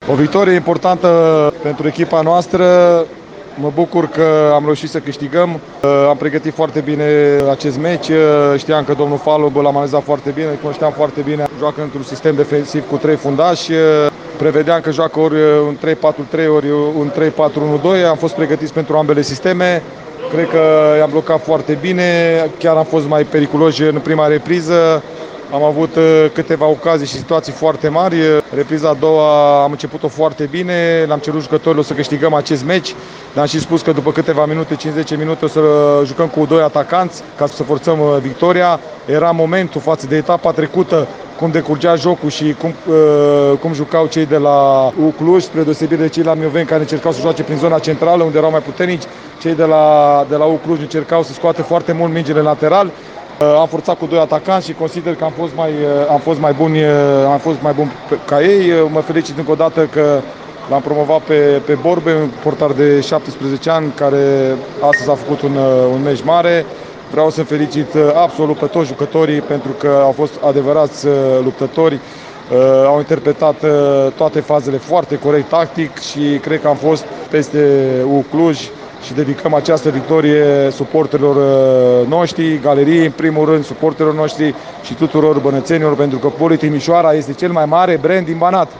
O victorie importantă pentru echipa noastră. Mă bucur că am reușit să câștigăm. Am pregătit foarte bine acest meci. Știam că domnul Falub l-am analizat foarte bine, îl cunoșteam foarte bine. Joacă într-un sistem defensiv cu 3 fundași. Prevedeam că joacă ori un 3-4-3, ori un 3-4-1-2. Am fost pregătiți pentru ambele sisteme. Cred că i-am blocat foarte bine. Chiar am fost mai periculoși în prima repriză. Am avut câteva ocazii și situații foarte mari. Repriza a doua am început-o foarte bine, le-am cerut jucătorilor să câștigăm acest meci. Le-am și spus că după câteva minute, 5-10 minute, o să jucăm cu 2 atacanți ca să forțăm victoria. Era momentul față de etapa trecută, cum decurgea jocul și cum jucau cei de la U Cluj, spre deosebire de cei la Mioveni care încercau să joace prin zona centrală, unde erau mai puternici. Cei de la U Cluj încercau să scoate foarte mult mingile lateral. Am forțat cu 2 atacanți și consider că am fost mai bun ca ei. Mă felicit încă o dată că l-am promovat pe Borbe, un portar de 17 ani, care astăzi a făcut un meci mare. Vreau să felicit absolut pe toți jucătorii pentru că au fost adevărați luptători. Au interpretat toate fazele foarte corect tactic și cred că am fost peste U Cluj. Și dedicăm această victorie suporterilor noștri, galeriei în primul rând, suporterilor noștri și tuturor bănățenilor, pentru că Poli Timișoara este cel mai mare brand din Banat.